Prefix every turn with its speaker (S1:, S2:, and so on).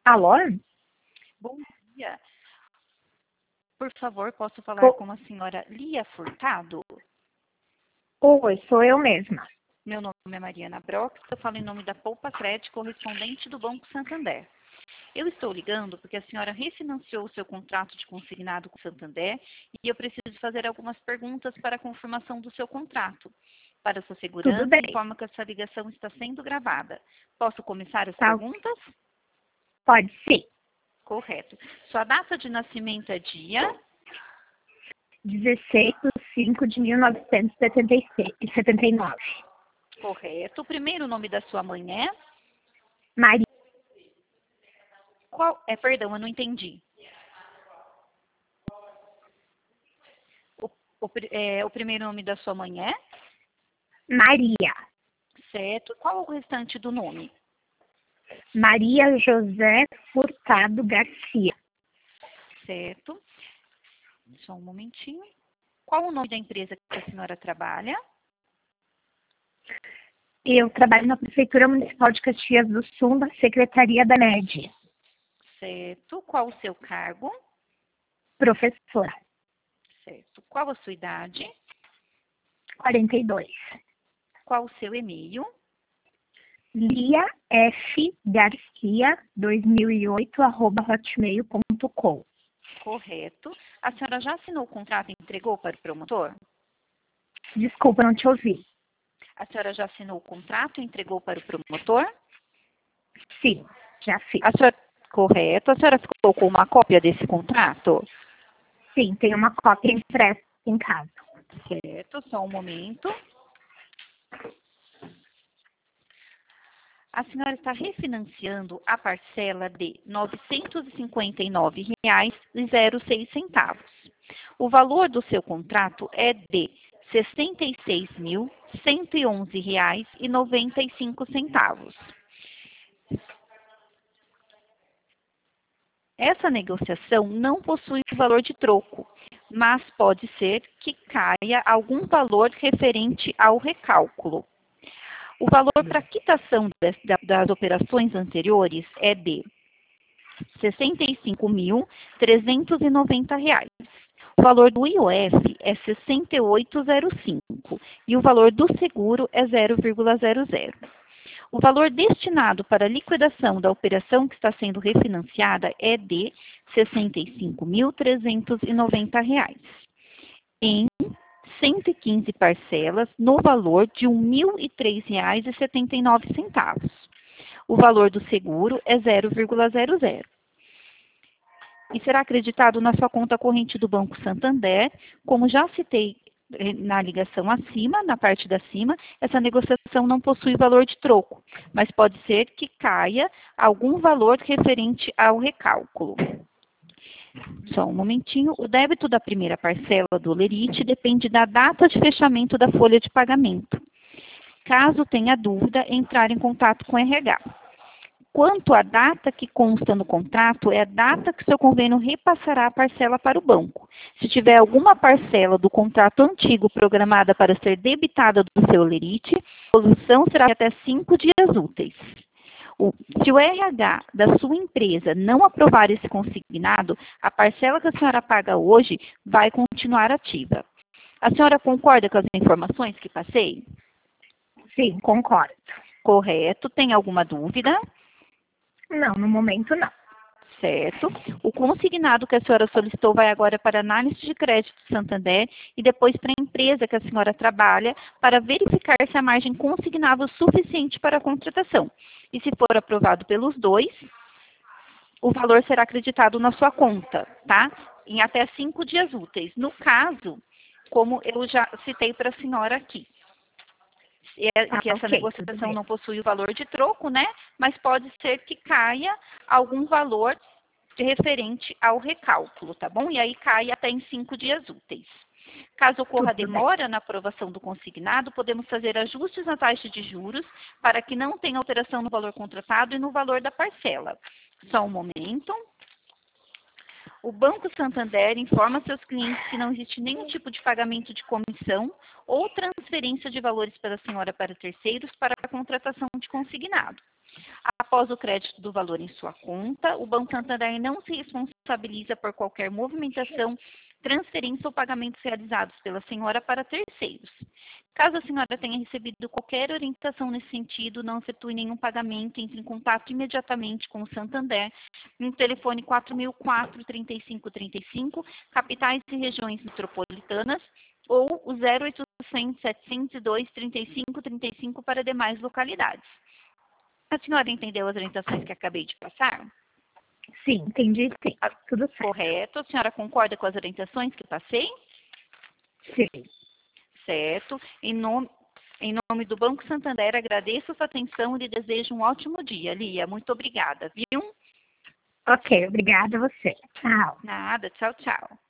S1: Alô?
S2: Bom dia. Por favor, posso falar
S1: O-
S2: com a senhora Lia Furtado?
S1: Oi, sou eu mesma.
S2: Meu nome é Mariana Brock, eu falo em nome da Poupa Crédito, correspondente do Banco Santander. Eu estou ligando porque a senhora refinanciou o seu contrato de consignado com o Santander e eu preciso fazer algumas perguntas para a confirmação do seu contrato. Para sua
S1: Tudo
S2: segurança,
S1: bem.
S2: informo que essa ligação está sendo gravada. Posso começar as
S1: Tá?
S2: perguntas?
S1: Pode sim.
S2: Correto. Sua data de nascimento é dia?
S1: 16/5/1979.
S2: Correto. O primeiro nome da sua mãe é?
S1: Maria
S2: Perdão, eu não entendi. O primeiro nome da sua mãe é?
S1: Maria.
S2: Certo. Qual o restante do nome?
S1: Maria José Furtado Garcia.
S2: Certo. Só um momentinho. Qual o nome da empresa que a senhora trabalha?
S1: Eu trabalho na Prefeitura Municipal de Caxias do Sul, na Secretaria da MED.
S2: Certo. Qual o seu cargo?
S1: Professora.
S2: Certo. Qual a sua idade?
S1: 42.
S2: Qual o seu e-mail?
S1: Lia F. Garcia 2008@hotmail.com.
S2: Correto. A senhora já assinou o contrato e entregou para o promotor?
S1: Desculpa, não te ouvi.
S2: A senhora já assinou o contrato e entregou para o promotor?
S1: Sim, já fiz.
S2: Correto. A senhora ficou com uma cópia desse contrato?
S1: Sim, tem uma cópia impressa em casa.
S2: Certo, só um momento. A senhora está refinanciando a parcela de R$ 959,06. O valor do seu contrato é de R$ 66.111,95. Essa negociação não possui valor de troco, mas pode ser que caia algum valor referente ao recálculo. O valor para quitação das operações anteriores é de R$ 65.390. O valor do IOF é 68,05 e o valor do seguro é 0,00. O valor destinado para a liquidação da operação que está sendo refinanciada é de R$ 65.390 em 115 parcelas no valor de R$ 1.003,79. O valor do seguro é 0,00. E será acreditado na sua conta corrente do Banco Santander. Como já citei na ligação acima, na parte da cima, essa negociação não possui valor de troco, mas pode ser que caia algum valor referente ao recálculo. Só um momentinho. O débito da primeira parcela do lerite depende da data de fechamento da folha de pagamento. Caso tenha dúvida, entrar em contato com o RH. Quanto à data que consta no contrato, é a data que seu convênio repassará a parcela para o banco. Se tiver alguma parcela do contrato antigo programada para ser debitada do seu lerite, a solução será de até 5 dias úteis. Se o RH da sua empresa não aprovar esse consignado, a parcela que a senhora paga hoje vai continuar ativa. A senhora concorda com as informações que passei?
S1: Sim, concordo.
S2: Correto. Tem alguma dúvida?
S1: Não, no momento não.
S2: Certo. O consignado que a senhora solicitou vai agora para a análise de crédito do Santander e depois para a empresa que a senhora trabalha para verificar se a margem consignável é suficiente para a contratação. E se for aprovado pelos dois, o valor será acreditado na sua conta, tá? Em até 5 dias úteis. No caso, como eu já citei para a senhora aqui, que essa negociação não possui o valor de troco, né? Mas pode ser que caia algum valor referente ao recálculo, tá bom? E aí cai até em 5 dias úteis. Caso ocorra demora na aprovação do consignado, podemos fazer ajustes na taxa de juros para que não tenha alteração no valor contratado e no valor da parcela. Só um momento. O Banco Santander informa seus clientes que não existe nenhum tipo de pagamento de comissão ou transferência de valores pela senhora para terceiros para a contratação de consignado. A Após o crédito do valor em sua conta, o Banco Santander não se responsabiliza por qualquer movimentação, transferência ou pagamentos realizados pela senhora para terceiros. Caso a senhora tenha recebido qualquer orientação nesse sentido, não efetue nenhum pagamento, entre em contato imediatamente com o Santander no telefone 4004-3535, capitais e regiões metropolitanas, ou o 0800 702 3535 para demais localidades. A senhora entendeu as orientações que acabei de passar?
S1: Sim, entendi, sim. Tudo certo.
S2: Correto. A senhora concorda com as orientações que passei?
S1: Sim.
S2: Certo. Em nome do Banco Santander, agradeço a sua atenção e lhe desejo um ótimo dia, Lia. Muito obrigada, viu?
S1: Ok, obrigada a você. Tchau.
S2: Nada. Tchau, tchau.